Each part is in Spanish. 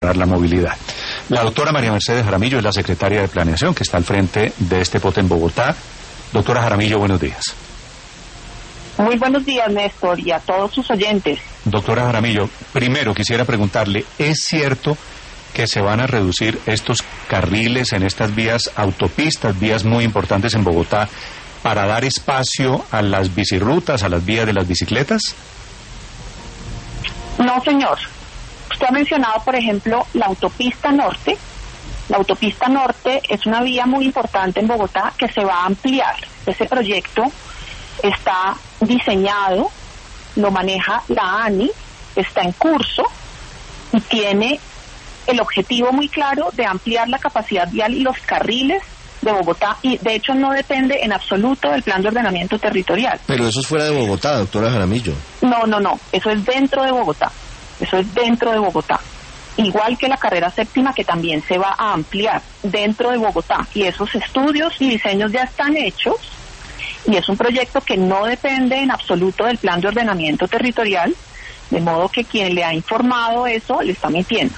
la movilidad. La doctora María Mercedes Jaramillo es la secretaria de Planeación que está al frente de este POT en Bogotá. Doctora Jaramillo, buenos días. Muy buenos días, Néstor, y a todos sus oyentes. Doctora Jaramillo, primero quisiera preguntarle, ¿es cierto que se van a reducir estos carriles en estas vías, autopistas, vías muy importantes en Bogotá, para dar espacio a las bicirrutas, a las vías de las bicicletas? No, señor. Usted ha mencionado, por ejemplo, la autopista norte. La autopista norte es una vía muy importante en Bogotá que se va a ampliar. Ese proyecto está diseñado, lo maneja la ANI, está en curso y tiene el objetivo muy claro de ampliar la capacidad vial y los carriles de Bogotá, y de hecho no depende en absoluto del plan de ordenamiento territorial. Pero eso es fuera de Bogotá, doctora Jaramillo. No, eso es dentro de Bogotá. Eso es dentro de Bogotá. Igual que la carrera séptima, que también se va a ampliar dentro de Bogotá. Y esos estudios y diseños ya están hechos, y es un proyecto que no depende en absoluto del plan de ordenamiento territorial, de modo que quien le ha informado eso le está mintiendo.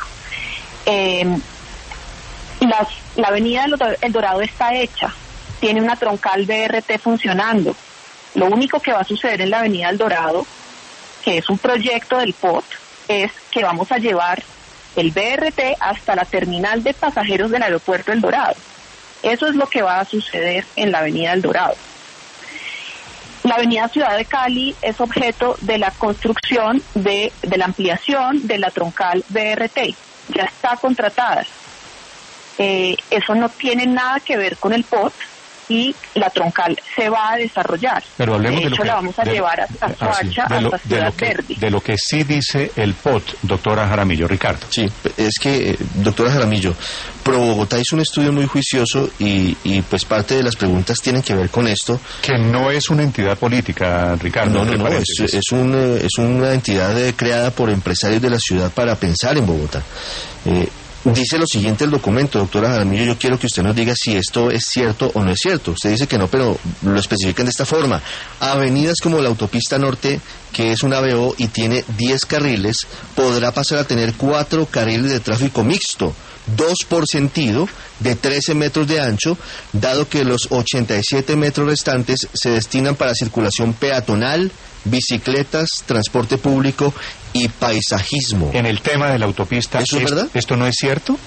La avenida El Dorado está hecha, tiene una troncal BRT funcionando. Lo único que va a suceder en la avenida El Dorado, que es un proyecto del POT, es que vamos a llevar el BRT hasta la terminal de pasajeros del aeropuerto El Dorado. Eso es lo que va a suceder en la avenida El Dorado. La avenida Ciudad de Cali es objeto de la construcción de la ampliación de la troncal BRT. Ya está contratada. Eso no tiene nada que ver con el POT, y la troncal se va a desarrollar. Pero hablemos de hecho, la vamos a llevar hasta Soacha, hasta Ciudad Verde. De lo que sí dice el POT, doctora Jaramillo. Ricardo. Sí, es que, doctora Jaramillo, Pro Bogotá hizo un estudio muy juicioso y pues parte de las preguntas tienen que ver con esto. Que no es una entidad política, Ricardo. No, es una entidad creada por empresarios de la ciudad para pensar en Bogotá. Dice lo siguiente el documento, doctora Jaramillo, yo quiero que usted nos diga si esto es cierto o no es cierto. Usted dice que no, pero lo especifican de esta forma. Avenidas como la autopista norte, que es una AVO y tiene 10 carriles, podrá pasar a tener 4 carriles de tráfico mixto, 2 por sentido, de 13 metros de ancho, dado que los 87 metros restantes se destinan para circulación peatonal, bicicletas, transporte público y paisajismo. En el tema de la autopista, ¿eso es verdad? ¿Esto no es cierto?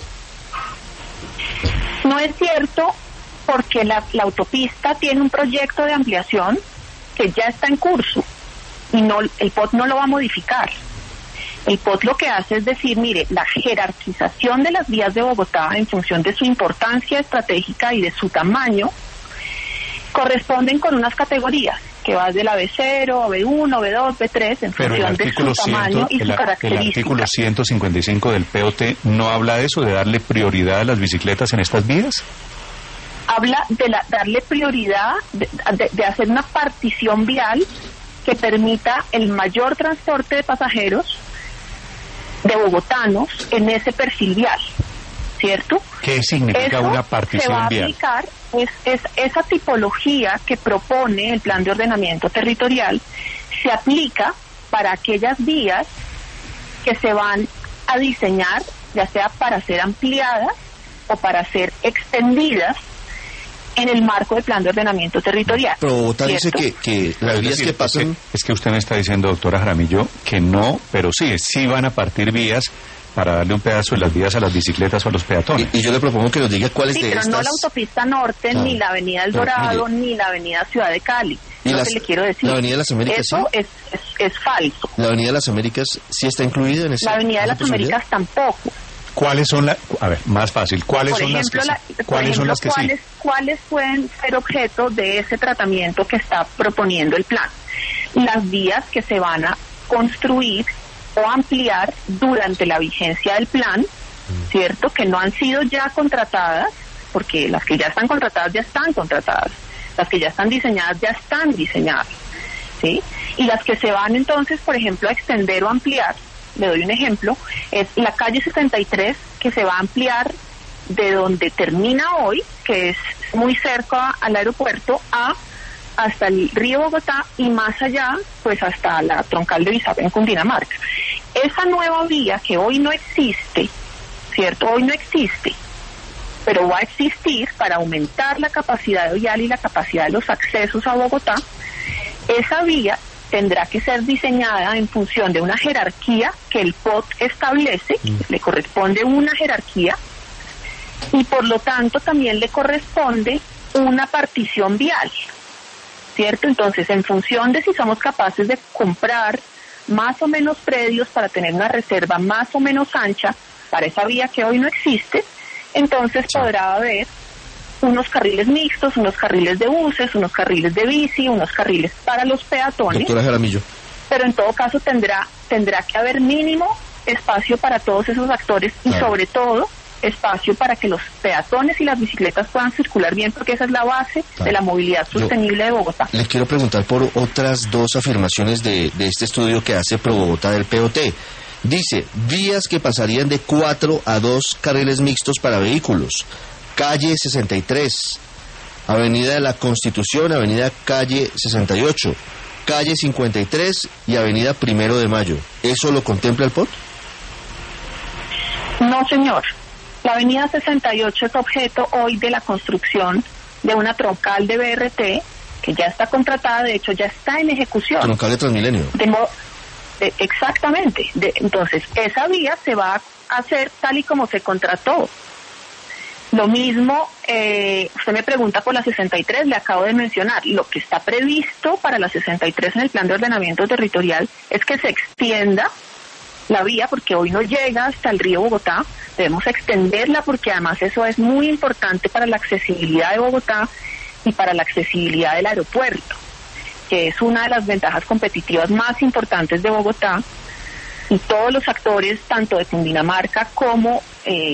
No es cierto, porque la autopista tiene un proyecto de ampliación que ya está en curso, y el POT no lo va a modificar. El POT lo que hace es decir, mire, la jerarquización de las vías de Bogotá en función de su importancia estratégica y de su tamaño corresponden con unas categorías que va desde la B0, B1, B2, B3 en función de su tamaño y su característica. El artículo 155 del POT no habla de eso, de darle prioridad a las bicicletas en estas vías. Habla de darle prioridad, de hacer una partición vial que permita el mayor transporte de pasajeros, de bogotanos, en ese perfil vial, ¿cierto? ¿Qué significa eso una partición se va a vial? aplicar, es esa tipología que propone el plan de ordenamiento territorial, se aplica para aquellas vías que se van a diseñar, ya sea para ser ampliadas o para ser extendidas en el marco del plan de ordenamiento territorial. Pero Bogotá dice que las vías que pasan... Es que usted me está diciendo, doctora Jaramillo, que no, pero sí van a partir vías para darle un pedazo de las vías a las bicicletas o a los peatones. Y yo le propongo que nos diga cuáles de estas... pero no la autopista norte, ni la avenida El Dorado, ni la avenida Ciudad de Cali. ¿Y lo que le quiero decir? ¿La avenida de las Américas eso sí? es falso. ¿La avenida de las Américas sí está incluida en esa? La avenida de las Américas tampoco. ¿Cuáles son a ver, más fácil, ¿cuáles son las que sí? ¿Cuáles pueden ser objeto de ese tratamiento que está proponiendo el plan? Las vías que se van a construir o ampliar durante la vigencia del plan, ¿cierto? Que no han sido ya contratadas, porque las que ya están contratadas ya están contratadas, las que ya están diseñadas ya están diseñadas, ¿sí? Y las que se van entonces, por ejemplo, a extender o ampliar, le doy un ejemplo, es la calle 73, que se va a ampliar de donde termina hoy, que es muy cerca al aeropuerto, hasta el río Bogotá, y más allá, pues hasta la troncal de Bizapa en Cundinamarca. Esa nueva vía que hoy no existe, ¿cierto? Hoy no existe, pero va a existir para aumentar la capacidad vial y la capacidad de los accesos a Bogotá. Esa vía tendrá que ser diseñada en función de una jerarquía que el POT establece, le corresponde una jerarquía, y por lo tanto también le corresponde una partición vial, ¿cierto? Entonces, en función de si somos capaces de comprar más o menos predios para tener una reserva más o menos ancha para esa vía que hoy no existe, entonces podrá haber unos carriles mixtos, unos carriles de buses, unos carriles de bici, unos carriles para los peatones. Doctora Jaramillo. Pero en todo caso tendrá que haber mínimo espacio para todos esos actores y sobre todo espacio para que los peatones y las bicicletas puedan circular bien, porque esa es la base de la movilidad sostenible de Bogotá. Le quiero preguntar por otras dos afirmaciones de este estudio que hace Pro Bogotá del POT. Dice, vías que pasarían de 4 a 2 carriles mixtos para vehículos. Calle 63, Avenida de la Constitución, Avenida Calle 68, Calle 53 y Avenida 1 de Mayo. ¿Eso lo contempla el POT? No, señor. La Avenida 68 es objeto hoy de la construcción de una troncal de BRT que ya está contratada, de hecho ya está en ejecución. Troncal de Transmilenio. Exactamente. Entonces, esa vía se va a hacer tal y como se contrató. Lo mismo, usted me pregunta por la 63, le acabo de mencionar, lo que está previsto para la 63 en el Plan de Ordenamiento Territorial es que se extienda la vía, porque hoy no llega hasta el río Bogotá, debemos extenderla porque además eso es muy importante para la accesibilidad de Bogotá y para la accesibilidad del aeropuerto, que es una de las ventajas competitivas más importantes de Bogotá, y todos los actores, tanto de Cundinamarca como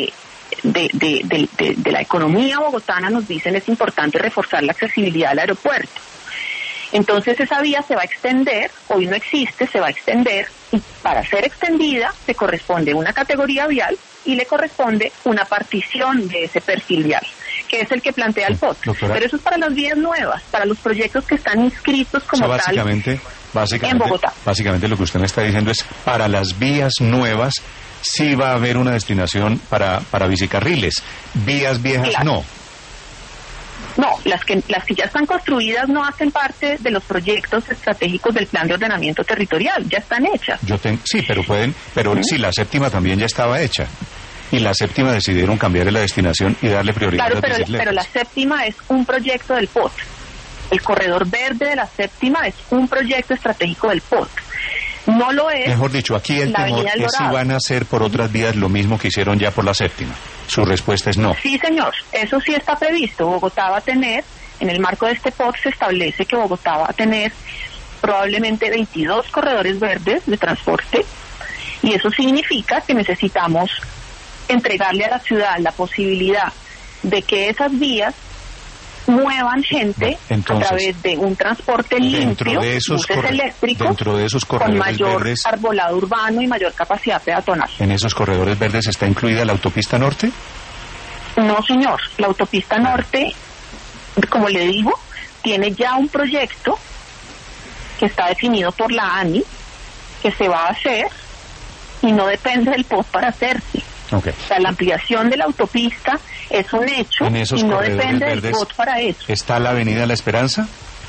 de la economía bogotana, nos dicen es importante reforzar la accesibilidad al aeropuerto. Entonces esa vía se va a extender, hoy no existe, se va a extender, y para ser extendida le corresponde una categoría vial y le corresponde una partición de ese perfil vial, que es el que plantea el POT. Doctora, pero eso es para las vías nuevas, para los proyectos que están inscritos como tal en Bogotá. Básicamente lo que usted me está diciendo es, para las vías nuevas sí va a haber una destinación para bicicarriles, vías viejas claro. No, las que ya están construidas no hacen parte de los proyectos estratégicos del Plan de Ordenamiento Territorial, ya están hechas. Sí, pero sí, la séptima también ya estaba hecha. Y la séptima decidieron cambiarle la destinación y darle prioridad a las bicicletas. Pero la séptima es un proyecto del POT. El corredor verde de la séptima es un proyecto estratégico del POT. No lo es. Mejor dicho, aquí el temor es si van a hacer por otras vías lo mismo que hicieron ya por la séptima. Su respuesta es no. Sí, señor, eso sí está previsto. Bogotá va a tener, en el marco de este POT se establece que Bogotá va a tener probablemente 22 corredores verdes de transporte, y eso significa que necesitamos entregarle a la ciudad la posibilidad de que esas vías muevan gente a través de un transporte limpio, buses eléctricos, dentro de esos corredores con mayor verdes, arbolado urbano y mayor capacidad peatonal. ¿En esos corredores verdes está incluida la autopista norte? No, señor. La autopista norte, como le digo, tiene ya un proyecto que está definido por la ANI, que se va a hacer y no depende del POT para hacerse. Okay. O sea, la ampliación de la autopista es un hecho y no depende del POT para eso. ¿Está la Avenida La Esperanza?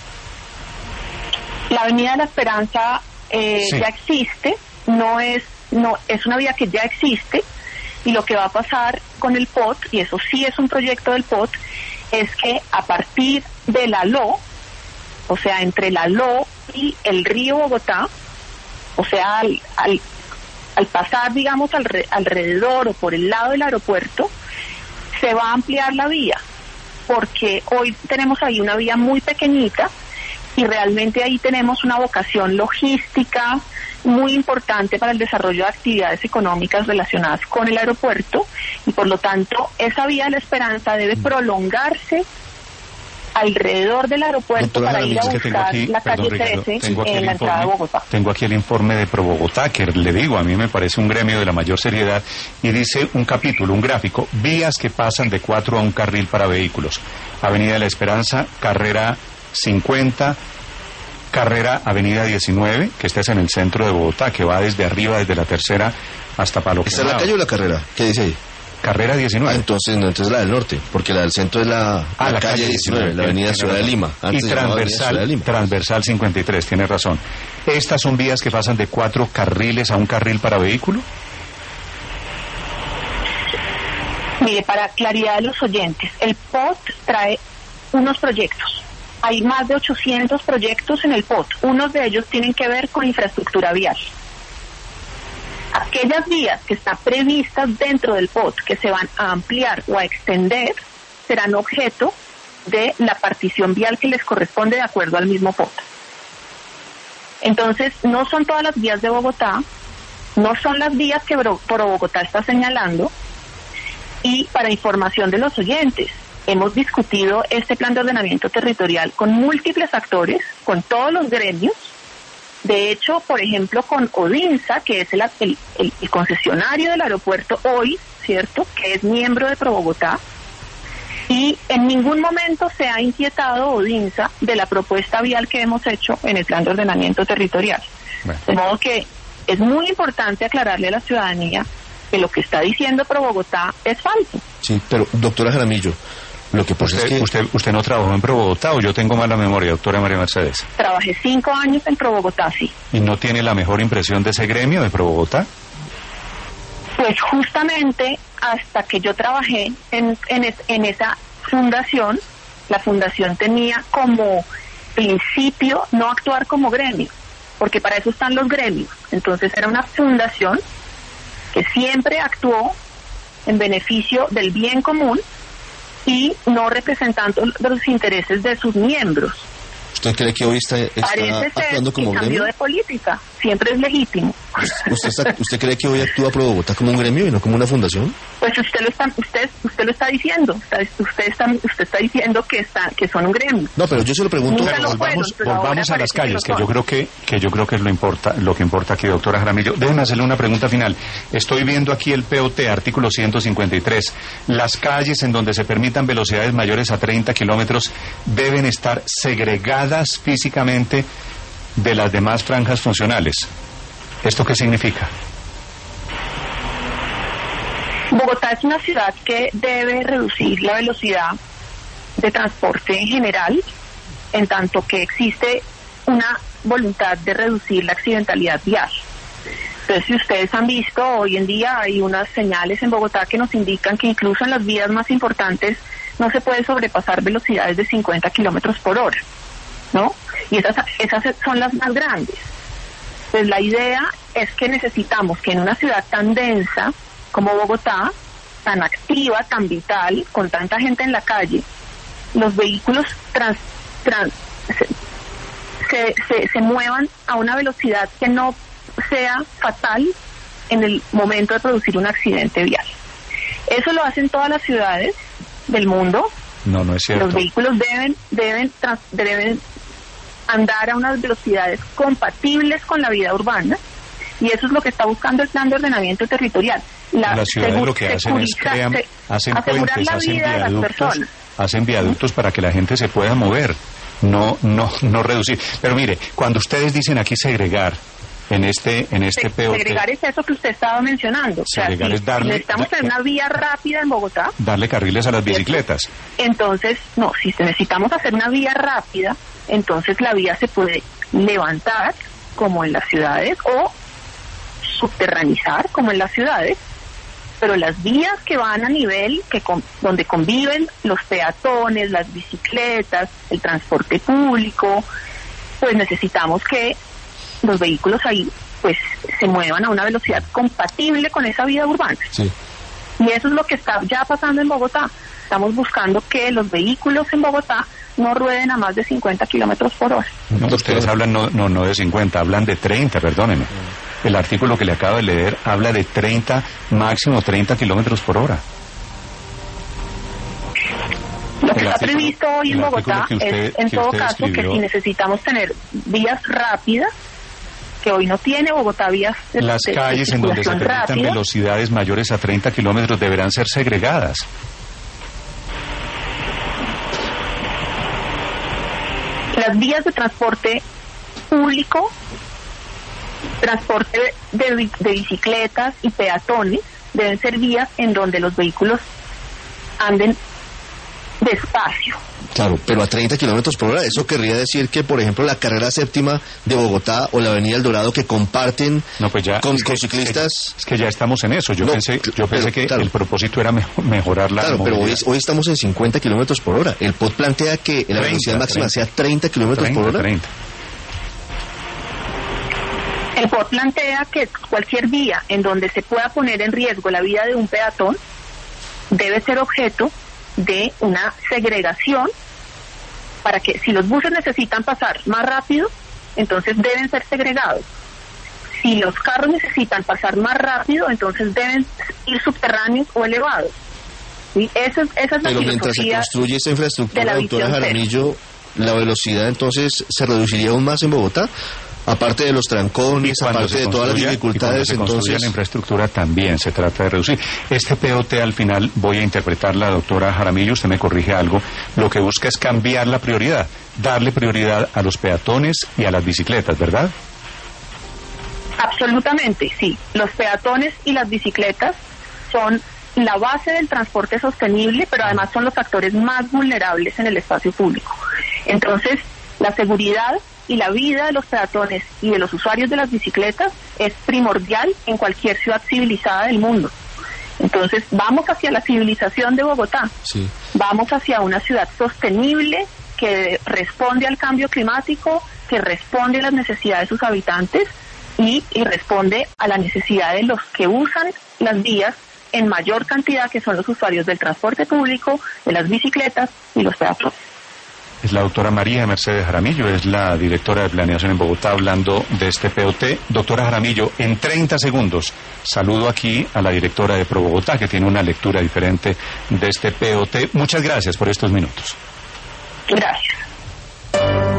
La Avenida La Esperanza ya existe, es una vía que ya existe, y lo que va a pasar con el POT, y eso sí es un proyecto del POT, es que a partir de la LO, o sea, entre la LO y el río Bogotá, o sea, al pasar, digamos, alrededor o por el lado del aeropuerto, se va a ampliar la vía, porque hoy tenemos ahí una vía muy pequeñita y realmente ahí tenemos una vocación logística muy importante para el desarrollo de actividades económicas relacionadas con el aeropuerto, y por lo tanto esa vía de la Esperanza debe prolongarse alrededor del aeropuerto. Doctora, para ir a buscar la calle 13 en la entrada de Bogotá. Tengo aquí el informe de Pro Bogotá, que le digo, a mí me parece un gremio de la mayor seriedad, y dice un capítulo, un gráfico: vías que pasan de 4 a un carril para vehículos. Avenida de la Esperanza, carrera 50, carrera Avenida 19, que esta es en el centro de Bogotá, que va desde arriba, desde la tercera hasta Palo Quemado. ¿Está en la calle o la carrera? ¿Qué dice ahí? carrera 19. Entonces no, entonces la del norte, porque la del centro es la calle 19, la avenida Ciudad de Lima. Y transversal 53, tiene razón. ¿Estas son vías que pasan de 4 carriles a un carril para vehículo? Mire, para claridad de los oyentes, el POT trae unos proyectos. Hay más de 800 proyectos en el POT. Unos de ellos tienen que ver con infraestructura vial. Aquellas vías que están previstas dentro del POT, que se van a ampliar o a extender, serán objeto de la partición vial que les corresponde de acuerdo al mismo POT. Entonces, no son todas las vías de Bogotá, no son las vías que Pro Bogotá está señalando. Y para información de los oyentes, hemos discutido este plan de ordenamiento territorial con múltiples actores, con todos los gremios. De hecho, por ejemplo, con Odinsa, que es el concesionario del aeropuerto hoy, ¿cierto?, que es miembro de Pro Bogotá. Y en ningún momento se ha inquietado Odinsa de la propuesta vial que hemos hecho en el plan de ordenamiento territorial. Bueno. De modo que es muy importante aclararle a la ciudadanía que lo que está diciendo Pro Bogotá es falso. Sí, pero doctora Jaramillo, lo que pasa es que... ¿Usted no trabajó en Pro Bogotá o yo tengo mala memoria, doctora María Mercedes? Trabajé 5 años en Pro Bogotá, sí. ¿Y no tiene la mejor impresión de ese gremio de Pro Bogotá? Pues justamente hasta que yo trabajé en esa fundación, la fundación tenía como principio no actuar como gremio, porque para eso están los gremios. Entonces era una fundación que siempre actuó en beneficio del bien común y no representando los intereses de sus miembros. ¿Usted cree que hoy está actuando como gremio? Cambio de política, siempre es legítimo. ¿Usted cree que hoy actúa Pro Bogotá como un gremio y no como una fundación? Pues usted lo está diciendo. Usted está diciendo que son un gremio. No, pero yo se lo pregunto. Volvamos a las calles, que yo creo que es lo que importa aquí, doctora Jaramillo. Déjeme hacerle una pregunta final. Estoy viendo aquí el POT, artículo 153. Las calles en donde se permitan velocidades mayores a 30 kilómetros deben estar segregadas físicamente de las demás franjas funcionales. ¿Esto qué significa? Bogotá es una ciudad que debe reducir la velocidad de transporte en general, en tanto que existe una voluntad de reducir la accidentalidad vial. Entonces, si ustedes han visto, hoy en día hay unas señales en Bogotá que nos indican que incluso en las vías más importantes no se puede sobrepasar velocidades de 50 kilómetros por hora, ¿no? Y esas son las más grandes. Pues la idea es que necesitamos que en una ciudad tan densa como Bogotá, tan activa, tan vital, con tanta gente en la calle, los vehículos se muevan a una velocidad que no sea fatal en el momento de producir un accidente vial. Eso lo hacen todas las ciudades del mundo. No es cierto. Los vehículos deben andar a unas velocidades compatibles con la vida urbana, y eso es lo que está buscando el plan de ordenamiento territorial. Las ciudades lo que hacen es hacen puentes, hacen viaductos para que la gente se pueda mover, no reducir. Pero mire, cuando ustedes dicen aquí segregar en este POT, segregar es eso que usted estaba mencionando. Segregar es darle, necesitamos tener una vía rápida en Bogotá, darle carriles a las bicicletas. Entonces, si necesitamos hacer una vía rápida, entonces la vía se puede levantar como en las ciudades o subterranizar como en las ciudades, pero las vías que van a nivel, donde conviven los peatones, las bicicletas, el transporte público, pues necesitamos que los vehículos ahí pues se muevan a una velocidad compatible con esa vida urbana. Sí. Y eso es lo que está ya pasando en Bogotá. Estamos buscando que los vehículos en Bogotá no rueden a más de 50 kilómetros por hora. No, ustedes hablan no de 50, hablan de 30, perdónenme. El artículo que le acabo de leer habla de 30, máximo 30 kilómetros por hora. Lo que está previsto hoy en Bogotá es, en todo caso, que si necesitamos tener vías rápidas, que hoy no tiene Bogotá vías de las calles en donde se permitan velocidades mayores a 30 kilómetros deberán ser segregadas. Las vías de transporte público, transporte de bicicletas y peatones deben ser vías en donde los vehículos anden despacio. Claro, pero a 30 kilómetros por hora, eso querría decir que, por ejemplo, la carrera séptima de Bogotá o la avenida El Dorado, que comparten con ciclistas... Es que ya estamos en eso. Yo pensé que claro, el propósito era mejorar la movilidad. Pero hoy estamos en 50 kilómetros por hora. El POT plantea que la velocidad máxima sea 30 kilómetros por hora. 30. El POT plantea que cualquier vía en donde se pueda poner en riesgo la vida de un peatón debe ser objeto de una segregación para que si los buses necesitan pasar más rápido, entonces deben ser segregados. Si los carros necesitan pasar más rápido, entonces deben ir subterráneos o elevados. ¿Sí? Esa es la Pero mientras se construye esa infraestructura, doctora Jaramillo, ¿la velocidad entonces se reduciría aún más en Bogotá? Aparte de los trancones, aparte de todas las dificultades, entonces la infraestructura también se trata de reducir. Este POT al final, voy a interpretarla, doctora Jaramillo, usted me corrige algo, lo que busca es cambiar la prioridad, darle prioridad a los peatones y a las bicicletas, ¿verdad? Absolutamente, sí. Los peatones y las bicicletas son la base del transporte sostenible, pero además son los actores más vulnerables en el espacio público. Entonces, la seguridad y la vida de los peatones y de los usuarios de las bicicletas es primordial en cualquier ciudad civilizada del mundo. Entonces, vamos hacia la civilización de Bogotá. Sí. Vamos hacia una ciudad sostenible que responde al cambio climático, que responde a las necesidades de sus habitantes y responde a la necesidad de los que usan las vías en mayor cantidad, que son los usuarios del transporte público, de las bicicletas y los peatones. Es la doctora María Mercedes Jaramillo, es la directora de Planeación en Bogotá, hablando de este POT. Doctora Jaramillo, en 30 segundos, saludo aquí a la directora de Pro Bogotá, que tiene una lectura diferente de este POT. Muchas gracias por estos minutos. Gracias.